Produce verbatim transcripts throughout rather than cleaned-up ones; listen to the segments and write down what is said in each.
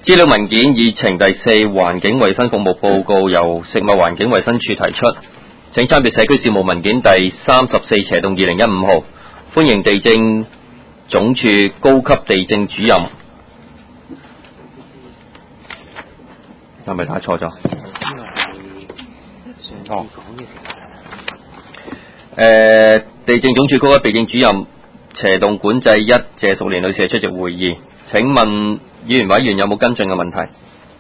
資料文件議程第四環境衛生服務報告由食物環境衛生署提出，請參閱社區事務文件第三十四斜動二零一五號，歡迎地政總署高級地政主任。係咪打錯咗？哦。誒，地政總署高級地政主任斜動管制一謝淑蓮女士出席會議。請問議員委員有冇跟進嘅問題？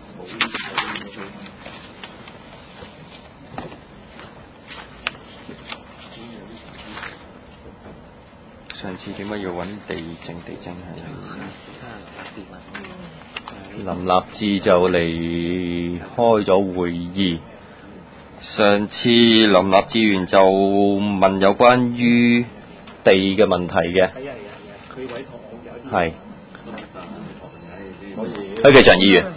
上次點解要揾地政地政係？林立志就離開咗會議。上次林立志員就問有關於地嘅問題嘅。係啊係啊，佢委託我有。係。許繼祥議員。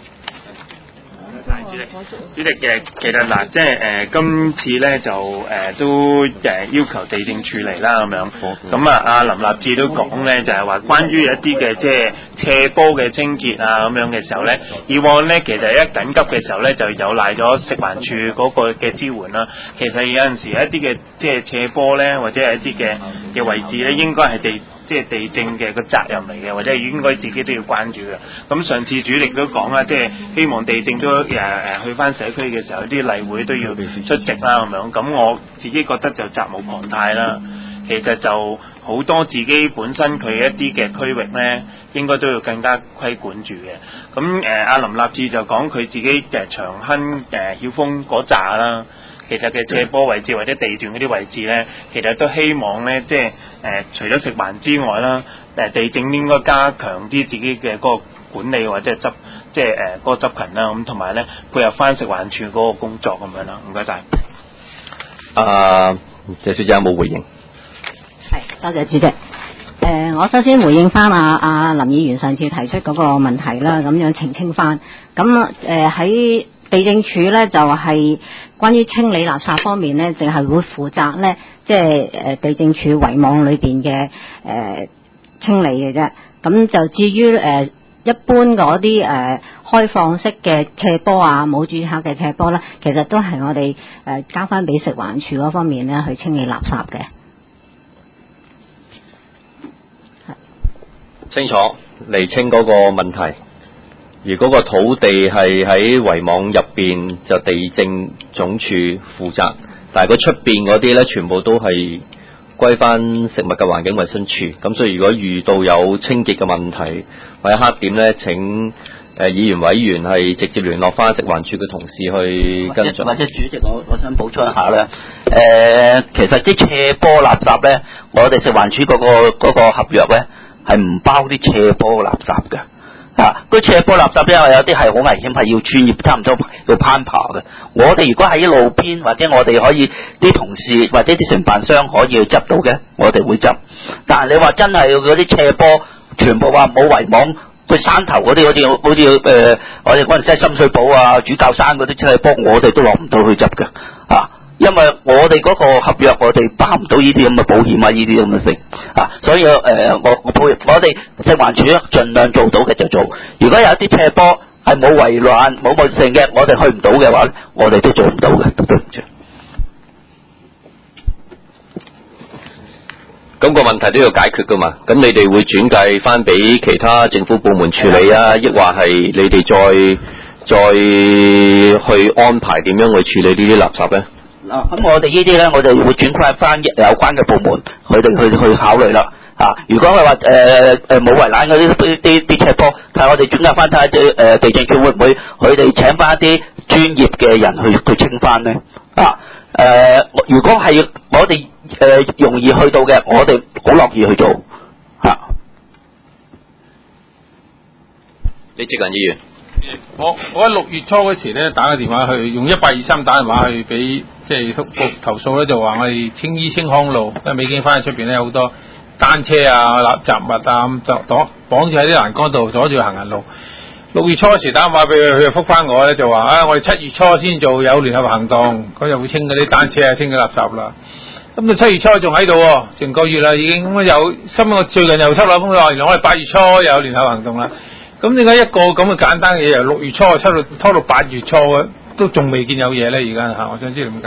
主席，主席嘅其實嗱，即係誒今次咧就誒、呃、都誒、呃、要求地政處理啦咁樣。咁啊，阿林立志都講咧，就係、是、話關於一啲嘅即係斜坡嘅清潔啊咁樣嘅時候咧，以往咧其實一緊急嘅時候咧就有賴咗食環署嗰個嘅支援啦。其實有陣時一啲嘅即係斜坡咧，或者係一啲嘅嘅位置咧，應該係地。即係地政嘅個責任嚟嘅，或者應該自己都要關注嘅。咁上次主席都講啦，即係希望地政都誒誒去翻社區嘅時候，啲例會都要出席啦咁樣。咁我自己覺得就責無旁貸啦。其實就好多自己本身佢一啲嘅區域咧，應該都要更加規管住嘅。咁誒阿林立志就講佢自己誒長亨誒曉峰嗰紮啦。其實嘅斜坡位置或者地段嗰啲位置咧，其實都希望咧，即係誒、呃、除咗食環之外啦，誒地政應該加強啲自己嘅嗰個管理或者執，即係誒嗰個執勤啦，咁同埋咧配合翻食環署嗰個工作咁樣啦。唔該晒。 啊，謝小姐有冇回應？ 係，多謝主席。誒、呃，我首先回應翻阿阿林議員上次提出嗰個問題啦，咁樣澄清翻。咁誒喺地政署咧就係、是、關於清理垃圾方面咧，淨係會負責咧，即係誒地政署圍網裏邊嘅誒清理嘅啫。咁就至於誒、呃、一般嗰啲誒開放式嘅斜坡啊，冇註冊嘅斜坡咧，其實都係我哋誒、呃、交翻俾食環署嗰方面咧去清理垃圾嘅。 清楚釐清嗰個問題。而嗰個土地係喺圍網入邊，就地政總署負責，但係佢出邊嗰啲咧，全部都係歸翻食物嘅環境衛生署。咁所以如果遇到有清潔嘅問題或者黑點咧，請誒、呃、議員委員係直接聯絡翻食環署嘅同事去跟進。 或者主席，我我想補充一下咧，誒、呃，其實啲斜坡垃圾咧，我哋食環署嗰、那個嗰、那個合約咧係唔包啲斜坡垃圾嘅。啊！嗰斜坡垃圾咧，有啲係好危險，係要專業，差唔多要攀爬嘅。我哋如果喺路邊，或者我哋可以啲同事或者啲承辦商可以去執到嘅，我哋會執。但係你話真係嗰啲斜坡，全部話冇圍網，佢山頭嗰啲好似好似誒，我哋嗰陣時喺深水埗啊、主教山嗰啲斜坡，我哋都落唔到去執嘅。啊！因為我哋嗰個合約，我哋包唔到呢啲咁嘅保險啊，呢啲咁嘅事啊，所以誒、呃，我我配我哋食環署盡量做到嘅就做。如果有一啲斜坡係冇圍欄、冇冇剩嘅，我哋去唔到嘅話，我哋都做唔到嘅，對唔住。 咁個問題都要解決噶嘛？咁你哋會轉介翻俾其他政府部門處理啊，抑或係你哋再再去安排點樣去處理呢啲垃圾咧？ 啊，咁我哋呢啲咧，我哋會轉翻翻有關嘅部門，佢哋去去考慮啦。啊，如果係話誒誒冇圍欄嗰啲啲啲斜坡，睇我哋轉介翻睇下啲誒地政處會唔會佢哋請翻一啲專業嘅人去去清翻咧？啊，誒、呃，如果係我哋誒、呃、容易去到嘅，我哋好樂意去做。嚇、啊， 李志勤議員。 我我喺六月初嗰時咧打個電話去，用一八二三打電話去俾即係投訴咧，就話我哋青衣青康路，因為美景花園出邊咧有好多單車啊、垃雜物啊咁就擋綁住喺啲欄杆度，阻住行人路。六月初嗰時打電話俾佢，佢就覆翻我咧，就話啊，我哋七月初先做有聯合行動，佢就會清嗰啲單車啊、清嗰垃圾啦。咁到七月初仲喺度，成個月啦已經咁有，新我最近又收到封話，原來我哋八月初有聯合行動啦。 咁點解一個咁嘅簡單嘅嘢由六月初拖到拖到八月初嘅，都仲未見有嘢咧？而家嚇，我想知點解？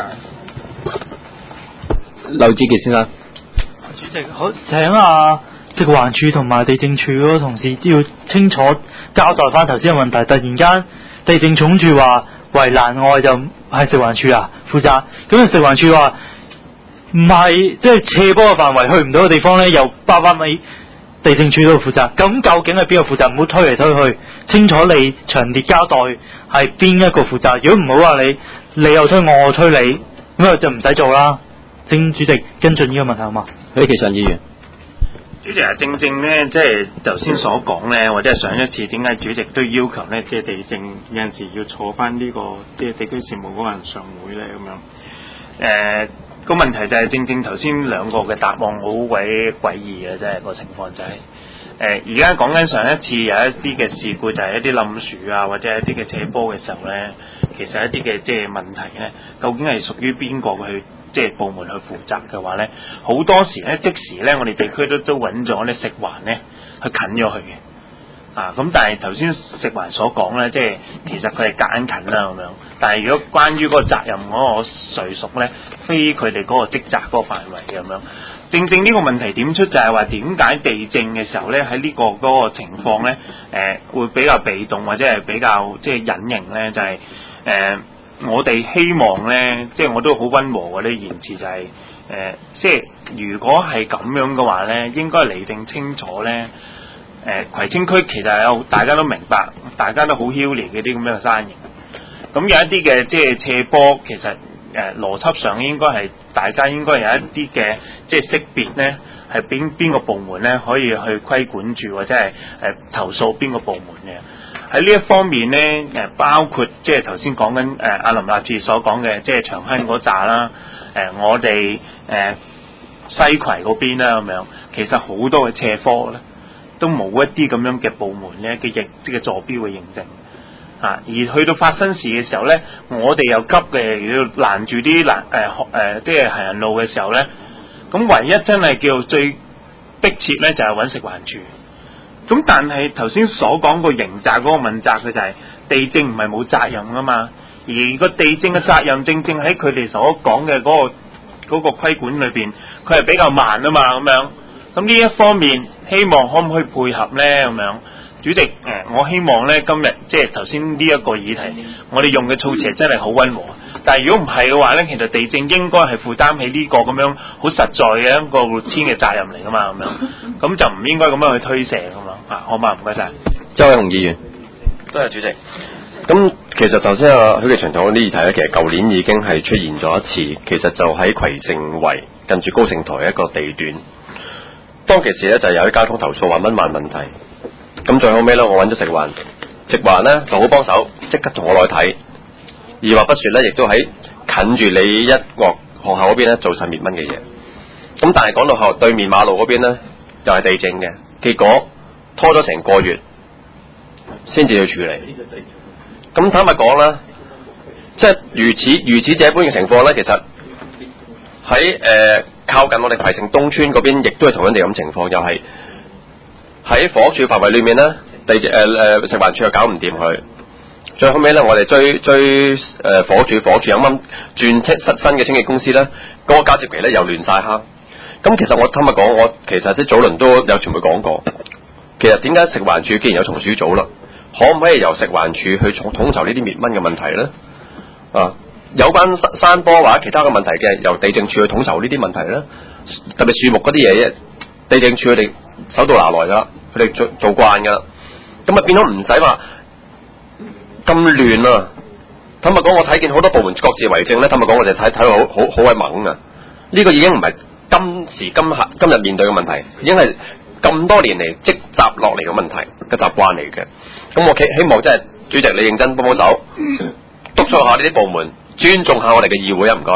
劉志傑先生， 主席，好請啊食環署同埋地政處嗰個同事要清楚交代翻頭先嘅問題。突然間地政總署話圍欄外就係食環署啊負責，咁食環署話唔係，即係斜坡嘅範圍去唔到嘅地方咧，又包翻喺地政處嗰度負責。咁究竟係邊個負責？唔好推嚟推去，清楚你詳列交代係邊一個負責。如果唔好話你你又推我，我推你，咁啊就唔使做啦。請主席跟進呢個問題好嘛？ 許其尚議員， 主席啊，正正咧，即係頭先所講咧，或者係上一次點解主席都要求咧，即係地政有陣時要坐翻呢個即係地區事務嗰個人常會咧咁樣。誒、呃、個問題就係正正頭先兩個嘅答案好鬼詭異嘅，真係個情況就係、是、誒而家講緊上一次有一啲嘅事故，就係一啲冧樹啊，或者係一啲嘅斜坡嘅時候咧，其實一啲嘅即係問題咧，究竟係屬於邊個去？即係部門去負責嘅話咧，好多時咧即時咧，我哋地區都都揾咗咧食環咧去近咗佢嘅，啊咁但係頭先食環所講咧，即係其實佢係夾硬近啦咁樣，但係如果關於嗰個責任嗰個誰屬咧，非佢哋嗰個職責嗰個範圍嘅咁樣，正正呢個問題點出就係話點解地政嘅時候咧喺呢個嗰個情況咧，誒、呃、會比較被動或者係比較即係隱形咧，就係、是、誒。呃我哋希望咧，即係我都好溫和嘅啲言辭就係、是、誒、呃，即係如果係咁樣嘅話咧，應該釐定清楚咧。誒、呃，葵青區其實有大家都明白，大家都好囂烈嘅啲咁樣嘅山形。咁有一啲嘅即係斜坡，其實誒、呃、邏輯上應該係大家應該有一啲嘅即係識別咧，係邊邊個部門咧可以去規管住，或者係誒、呃、投訴邊個部門嘅。喺呢一方面咧，誒包括即係頭先講緊誒阿林立志所講嘅，即係長坑嗰紮啦，誒、呃、我哋誒、呃、西葵嗰邊啦咁樣，其實好多嘅斜坡咧，都冇一啲咁樣嘅部門咧嘅認即係座標嘅認證啊，而去到發生事嘅時候咧，我哋又急嘅要攔住啲攔誒誒即係行人路嘅時候咧，咁唯一真係叫最迫切咧就係揾食環署。咁但係頭先所講個刑責嗰個問責嘅就係地政唔係冇責任噶嘛，而個地政嘅責任正正喺佢哋所講嘅嗰個嗰個規管裏邊，佢係比較慢啊嘛咁樣。咁呢一方面，希望可唔可以配合咧咁樣？主席誒、呃，我希望咧今日即係頭先呢一個議題，我哋用嘅措辭係真係好溫和。但係如果唔係嘅話咧，其實地政應該係負擔起呢個咁樣好實在嘅一個活天嘅責任嚟噶嘛咁樣，咁就唔應該咁樣去推卸咁樣啊，好嘛？唔該晒， 周偉雄議員， 多謝主席。咁其實頭先啊許其祥講呢議題咧，其實舊年已經係出現咗一次，其實就喺葵盛圍近住高盛台一個地段，當其時咧就有啲交通投訴話蚊患問題，咁最後尾咧我揾咗食環，食環咧就好幫手，即刻同我落去睇。二話不說咧，亦都喺近住你一個學校嗰邊咧做晒滅蚊嘅嘢。咁但係講到學校對面馬路嗰邊咧，就係、是、地政嘅，結果拖咗成個月先至去處理。咁坦白講啦，即係如此如此這般嘅情況咧，其實喺誒、呃、靠近我哋葵盛東村嗰邊，亦都係同樣地咁情況，又係喺房屋署範圍裏面咧，地誒誒、呃、食環署又搞唔掂佢。最後尾咧，我哋追追誒、呃、火柱火柱啱啱轉出新嘅清潔公司咧，嗰、那個交接期咧又亂晒坑。咁其實我今日講，我其實即係早輪都有傳媒講過，其實點解食環署既然有松鼠組啦，可唔可以由食環署去統統籌呢啲滅蚊嘅問題咧？啊，有關山山坡或者其他嘅問題嘅，由地政署去統籌呢啲問題咧，特別樹木嗰啲嘢，地政署佢哋手到拿來噶，佢哋做做慣噶，咁啊變咗唔使話咁亂啊！坦白講，我睇見好多部門各自為政咧。坦白講，我哋睇睇到好好好鬼猛啊！呢、這個已經唔係今時今刻今日面對嘅問題，已經係咁多年嚟積集落嚟嘅問題嘅習慣嚟嘅。咁我希希望即係主席你認真幫幫手，督促下呢啲部門，尊重下我哋嘅議會啊！唔該。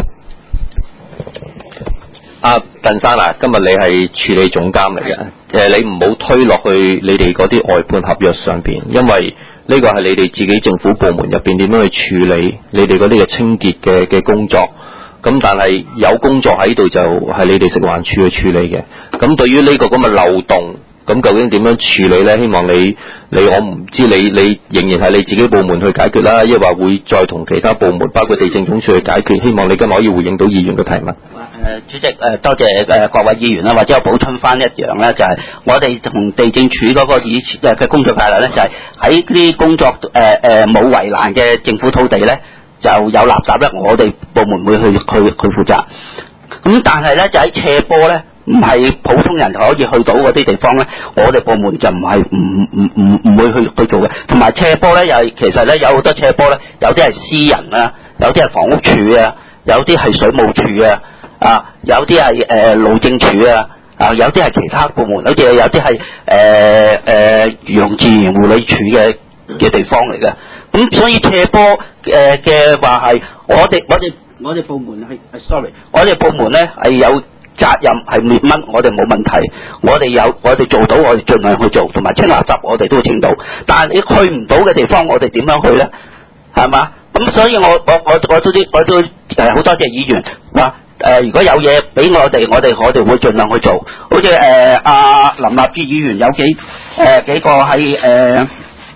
阿鄧生啊，今日你係處理總監嚟嘅，誒，你唔好推落去你哋嗰啲外判合約上邊，因為呢個係你哋自己政府部門入邊點樣去處理你哋嗰啲嘅清潔嘅嘅工作。咁但係有工作喺度就係你哋食環署去處理嘅。咁對於呢個咁嘅漏洞， 咁究竟點樣處理咧？希望你你我唔知你你仍然係你自己部門去解決啦，抑或會再同其他部門包括地政總署去解決。希望你今日可以回應到議員嘅提問。 誒主席誒多謝誒各位議員啦，或者我補充翻一樣咧，就係、是、我哋同地政署嗰個以前嘅工作態度咧，就係喺啲工作誒誒冇圍欄嘅政府土地咧，就有垃圾咧，我哋部門會去去去負責。咁但係咧就喺斜坡咧，唔係普通人可以去到嗰啲地方咧，我哋部門就唔係唔唔唔唔會去去做嘅。同埋斜坡咧，又係其實咧有好多斜坡咧，有啲係私人啊，有啲係房屋署啊，有啲係水務署啊。啊，有啲係誒路政署啊，啊有啲係其他部門，好似有啲係誒誒漁農自然護理署嘅嘅地方嚟嘅。咁所以斜坡誒嘅話係我哋我哋我哋部門係係 sorry， 我哋部門咧係有責任係滅蚊，我哋冇問題，我哋有我哋做到，我哋盡量去做，同埋清垃圾我哋都會清到。但係你去唔到嘅地方，我哋點樣去咧？係嘛？咁所以我我我我都啲我都誒好多謝議員話。誒、呃，如果有嘢俾我哋，我哋我哋會盡量去做。好似誒阿林立志議員有幾誒、呃、幾個喺誒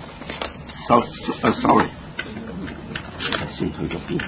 sorry， 先去咗邊？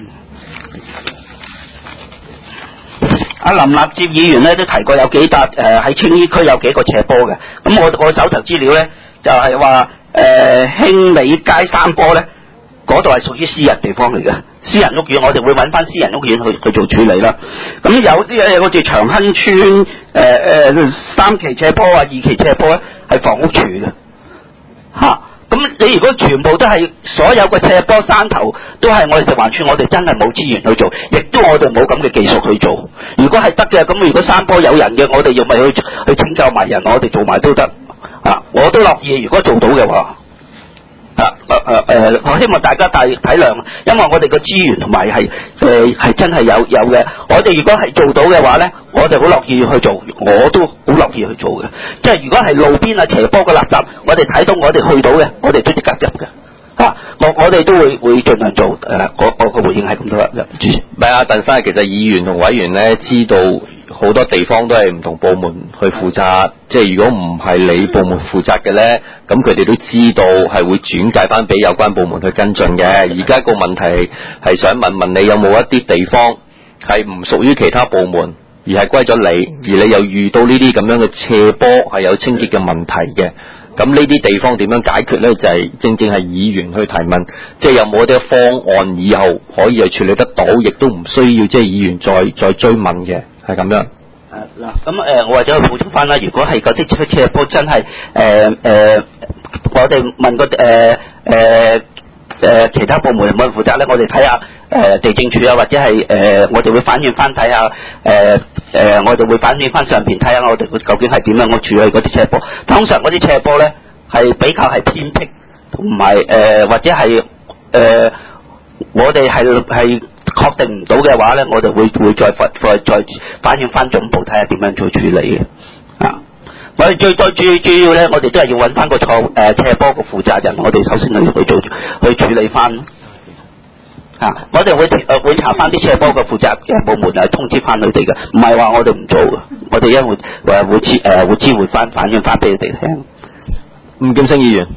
阿林立志議員咧都提過有幾笪誒喺青衣區有幾個斜坡嘅。咁我我手頭資料咧就係話誒興美街山坡咧，嗰度係屬於私人地方嚟嘅。私人屋苑，我哋會揾翻私人屋苑去去做處理啦。咁有啲誒，好似長亨村誒誒、呃、三期斜坡啊、二期斜坡咧，係房屋署嘅嚇。咁、啊、你如果全部都係所有嘅斜坡山頭都係我哋食環署，我哋真係冇資源去做，亦都我哋冇咁嘅技術去做。如果係得嘅，咁如果山坡有人嘅，我哋要咪去去拯救埋人，我哋做埋都得啊！我都樂意，如果做到嘅話。啊誒誒誒，我希望大家體體諒，因為我哋個資源同埋係誒係真係有有嘅。我哋如果係做到嘅話咧，我哋好樂意去做，我都好樂意去做嘅。即係如果係路邊啊斜坡嘅垃圾，我哋睇到我哋去到嘅，我哋都即刻入嘅。啊，我我哋都會會盡量做。誒、呃，我我個回應係咁多啦。主席， 唔係啊，鄧生，其實議員同委員咧知道好多地方都係唔同部門去負責，即係如果唔係你部門負責嘅咧，咁佢哋都知道係會轉介翻俾有關部門去跟進嘅。而家個問題係想問問你有冇一啲地方係唔屬於其他部門，而係歸咗你，而你又遇到呢啲咁樣嘅斜坡係有清潔嘅問題嘅。咁呢啲地方點樣解決咧？就係、是、正正係議員去提問，即係有冇一啲方案以後可以係處理得到，亦都唔需要即係議員再再追問嘅，係咁樣。誒嗱，咁誒我或者去補充翻啦。如果係嗰啲斜坡真係誒誒，我哋問個誒誒誒其他部門有冇人負責咧？我哋睇下誒地政署啊，或者係誒、呃、我哋會反映翻睇下誒誒、呃呃，我哋會反映翻上邊睇下我哋究竟係點樣我處理嗰啲斜坡。通常嗰啲斜坡咧係比較係偏僻，同埋誒或者係誒、呃、我哋係係確定唔到嘅話咧，我哋會會再再再反映翻總部睇下點樣做處理嘅啊。我哋最最最主要咧，我哋都係要揾翻個錯誒斜坡個負責人，我哋首先去去做去處理翻。啊！我哋會誒會查翻啲斜坡嘅負責嘅部門嚟通知翻佢哋嘅，唔係話我哋唔做嘅，我哋一會誒會知誒會知會翻反映翻俾佢哋聽。 吳劍星議員，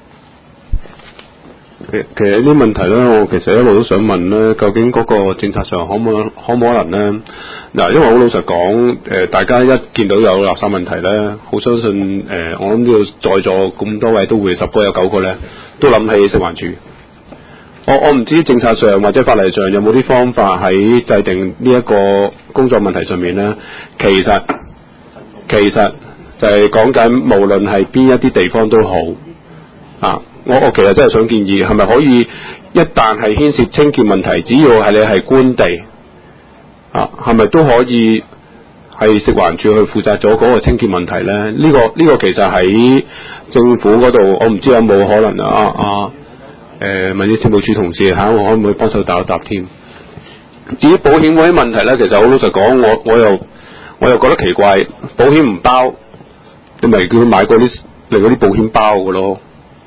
其其實啲問題咧，我其實一路都想問咧，究竟嗰個政策上可唔可可唔可能咧？嗱，因為好老實講，誒大家一見到有垃圾問題咧，好相信誒我諗呢度在座咁多位都會十個有九個咧，都諗起食環署。我我唔知政策上或者法例上有冇啲方法喺制定呢一個工作問題上面咧，其實其實就係講緊無論係邊一啲地方都好啊，我我其實真係想建議係咪可以一旦係牽涉清潔問題，只要係你係官地啊，係咪都可以係食環署去負責咗嗰個清潔問題咧？呢、呢個呢、呢個其實喺政府嗰度，我唔知有冇可能啊啊！誒問啲事務處同事嚇，我可唔可以幫手答一答添？至於保險嗰啲問題咧，其實好老實講，我我又我又覺得奇怪，保險唔包，你咪叫佢買嗰啲另嗰啲保險包嘅咯。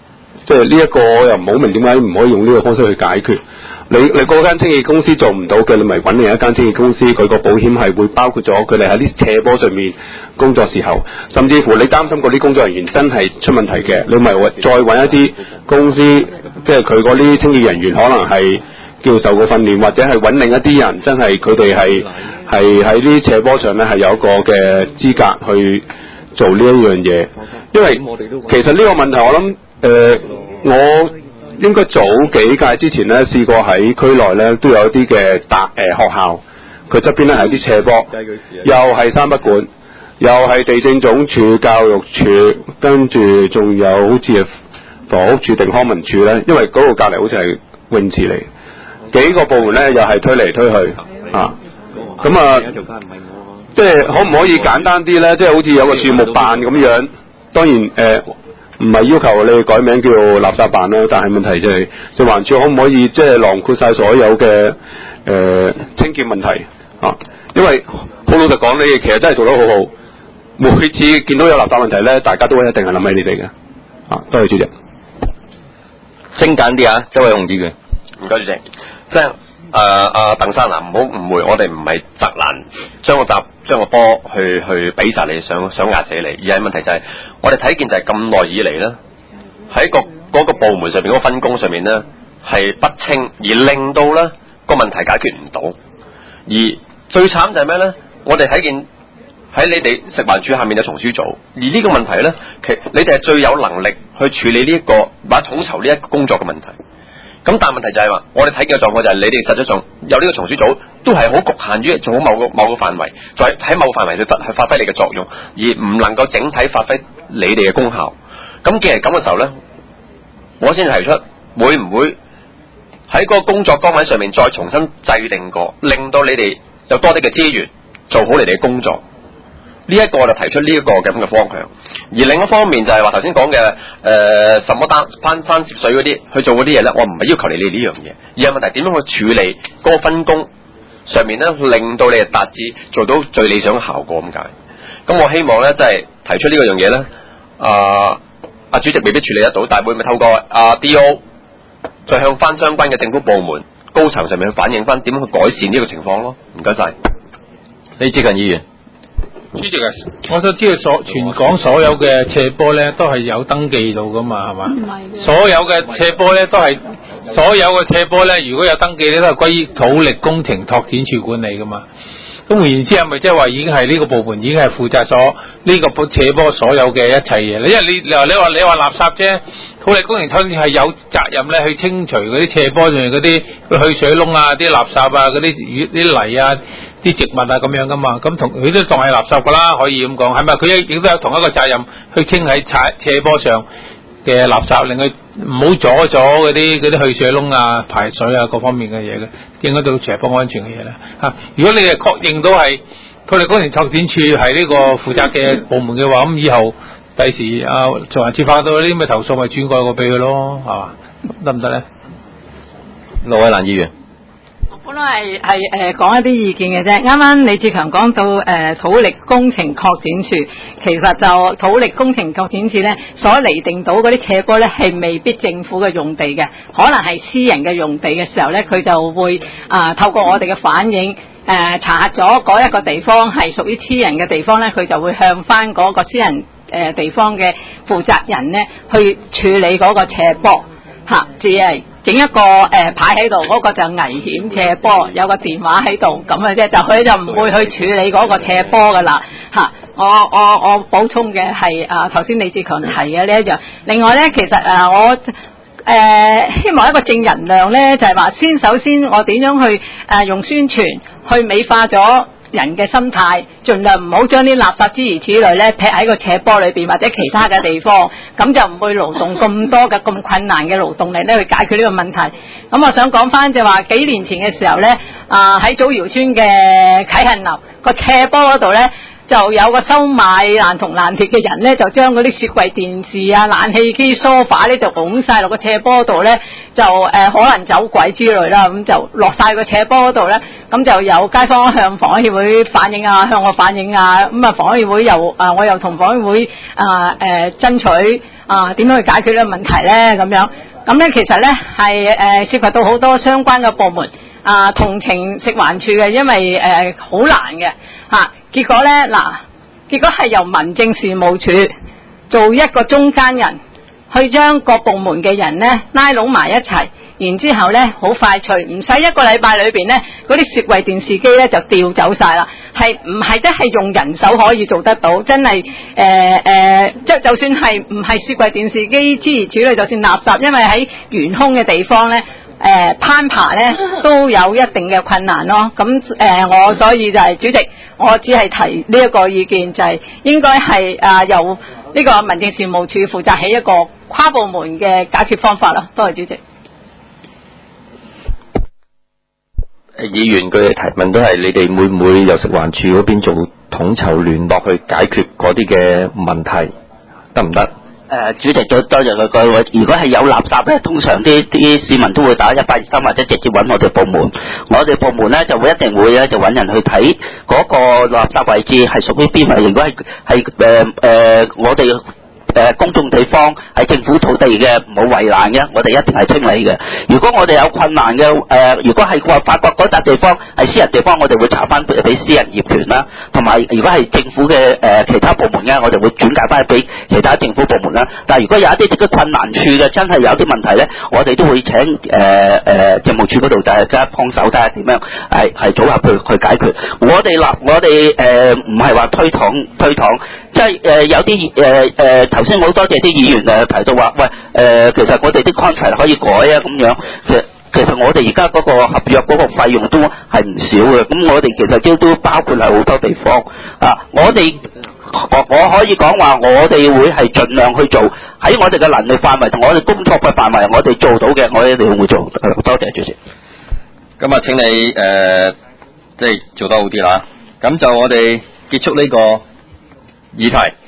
即係呢一個我又唔好明點解唔可以用呢個方式去解決。你你嗰間清潔公司做唔到嘅，你咪揾另一間清潔公司，佢個保險係會包括咗佢哋喺啲斜坡上面工作時候，甚至乎你擔心嗰啲工作人員真係出問題嘅，你咪再揾一啲公司，即係佢嗰啲清潔人員可能係叫受過訓練，或者係揾另一啲人，真係佢哋係係喺啲斜坡上咧係有一個嘅資格去做呢一樣嘢。因為其實呢個問題我諗誒、呃、我。應該早幾屆之前咧，試過喺區內咧都有一啲嘅大誒學校，佢側邊咧係啲斜坡，又係三不管，又係地政總署、教育署，跟住仲有好似係房屋署定康文署咧，因為嗰個隔離好似係泳池嚟，幾個部門咧又係推嚟推去啊，咁啊，即係可唔可以簡單啲咧？即係好似有個樹木辦咁樣，當然誒。呃唔係要求你改名叫垃圾辦啦，但係問題就係食環署可唔可以即係囊括晒所有嘅誒、呃、清潔問題啊？因為好老實講，你哋其實真係做得好好，每次見到有垃圾問題咧，大家都一定係諗起你哋嘅啊。多謝主席。 精簡啲啊，周偉雄議員。 唔該主席，即係誒阿鄧生嗱，唔好誤會，我哋唔係責難將個集將個波去去比殺你，想想壓死你，而係問題就係、是。我哋睇見就係咁耐以嚟咧，喺個嗰個部門上面嗰個分工上面咧係不清，而令到咧個問題解決唔到。而最慘就係咩咧？我哋睇見喺你哋食環署下面有叢書組，而呢個問題咧，其你哋係最有能力去處理呢、這、一個或者統籌呢一個工作嘅問題。咁但係問題就係話，我哋睇見嘅狀況就係你哋實際上有呢個叢書組，都係好局限於做好某個某個範圍，再喺某個範圍去去發揮你嘅作用，而唔能夠整體發揮你哋嘅功效。咁既然咁嘅時候咧，我先提出會唔會喺個工作崗位上面再重新制定過，令到你哋有多啲嘅資源做好你哋嘅工作。呢、這、一個我就提出呢一個咁嘅方向。而另一方面就係話頭先講嘅誒什麼單攀山涉水嗰啲去做嗰啲嘢咧，我唔係要求你哋呢樣嘢，而係問題點樣去處理嗰個分工上面咧，令到你哋達至做到最理想嘅效果咁解。咁我希望咧，即係提出呢個樣嘢咧，啊阿主席未必處理得到，但係會唔會透過阿 D O 再向翻相關嘅政府部門高層上面去反映翻點樣去改善呢個情況咯？唔該晒， 李志勤議員。 主席啊，我想知道所全港所有嘅斜坡咧都係有登記到噶嘛，係嘛？唔係。所有嘅斜坡咧都係，所有嘅斜坡咧如果有登記咧都係歸於土力工程拓展處管理噶嘛。咁換言之係咪即係話已經係呢個部門已經係負責所呢個斜坡所有嘅一切嘢咧？因為你你話你話你話垃圾啫，土力工程拓展處係有責任咧去清除嗰啲斜坡上面嗰啲去水窿啊、啲垃圾啊、嗰啲雨啲泥啊。啲植物啊咁樣噶嘛，咁同佢都當係垃圾噶啦，可以咁講，係咪？佢亦都有同一個責任去清喺斜坡上嘅垃圾，令佢唔好阻咗嗰啲嗰啲去水窿啊、排水啊各方面嘅嘢嘅，影響到斜坡安全嘅嘢咧嚇。如果你係確認到係土力工程拓展處係呢個負責嘅部門嘅話，咁以後第時啊，從人接發到啲咁嘅投訴，咪轉過個俾佢咯，係嘛？得唔得咧？ 盧偉蘭議員。 本來係係誒講一啲意見嘅啫。啱啱李志強講到誒、呃、土力工程擴展處，其實就土力工程擴展處咧所釐定到嗰啲斜坡咧係未必政府嘅用地嘅，可能係私人嘅用地嘅時候咧，佢就會啊、呃、透過我哋嘅反映誒、呃、查核咗嗰一個地方係屬於私人嘅地方咧，佢就會向翻嗰個私人誒、呃、地方嘅負責人咧去處理嗰個斜坡嚇，只係。整一個誒、呃、牌喺度，嗰、那個就危險斜坡，有個電話喺度咁嘅啫，就佢就唔會去處理嗰個斜坡噶啦嚇。我我我補充嘅係啊頭先李志強提嘅呢一樣。另外咧，其實啊我誒、呃、希望一個正能量咧，就係、是、話先首先我點樣去誒、呃、用宣傳去美化咗人嘅心態，盡量唔好將啲垃圾諸如此類咧劈喺個斜坡裏邊或者其他嘅地方，咁就唔會勞動咁多嘅咁困難嘅勞動力咧去解決呢個問題。咁我想講翻就話幾年前嘅時候咧，啊喺祖堯村嘅啟幸樓個斜坡嗰度咧，就有個收買爛銅爛鐵嘅人咧，就將嗰啲雪櫃電視啊、冷氣機、梳化咧就拱晒落個斜坡度咧， 就誒、呃、可能走鬼之類啦，咁就落晒個斜坡嗰度咧，咁就有街坊向房協會反映啊，向我反映啊，咁啊房協會又啊我又同房協會啊誒、呃、爭取啊點樣去解決呢個問題咧咁樣，咁咧其實咧係誒涉及到好多相關嘅部門啊同情食環署嘅，因為誒好、呃、難嘅嚇、啊，結果咧嗱，結果係由民政事務處做一個中間人。去將各部門嘅人咧拉攏埋一齊，然之後咧好快脆，唔使一個禮拜裏邊咧，嗰啲雪櫃電視機咧就調走晒啦。係唔係真係用人手可以做得到？真係誒誒，即、呃、係就算係唔係雪櫃電視機之餘處理，就算垃圾，因為喺懸空嘅地方咧，誒、呃、攀爬咧都有一定嘅困難咯。咁誒、呃，我所以就係、是、主席，我只係提呢一個意見，就係、是、應該係啊、呃、由呢個民政事務處負責起一個跨部門嘅解決方法咯。多謝主席。 議員佢嘅提問都係你哋會唔會由食環署嗰邊做統籌聯絡去解決嗰啲嘅問題，得唔得？誒、 呃，主席多多謝佢各位。如果係有垃圾咧，通常啲啲市民都會打一八二三或者直接揾我哋部門。我哋部門咧就會一定會咧就揾人去睇嗰個垃圾位置係屬於邊位。如果係係誒誒我哋。誒、呃、公眾地方係政府土地嘅冇圍欄嘅，我哋一定係清理嘅。如果我哋有困難嘅誒、呃，如果係話發覺嗰笪地方係私人地方，我哋會查翻俾私人業權啦。同埋如果係政府嘅誒、呃、其他部門咧，我哋會轉介翻俾其他政府部門啦。但係如果有一啲即係困難處嘅，真係有啲問題咧，我哋都會請誒誒、呃、政務處嗰度大家幫手睇下點樣係係組合去去解決。我哋立我哋誒唔係話推搪推搪，即係誒有啲誒誒頭。先好多謝啲議員誒提到話，喂誒、呃，其實我哋啲 contract 可以改啊咁樣。其實其實我哋而家嗰個合約嗰個費用都係唔少嘅。咁我哋其實都都包括係好多地方啊。我哋我我可以講話，我哋會係盡量去做喺我哋嘅能力範圍同我哋工作嘅範圍，我哋做到嘅，我一定會做。多謝主席。 咁啊，請你誒、呃，即係做得好啲啦。咁就我哋結束呢個議題。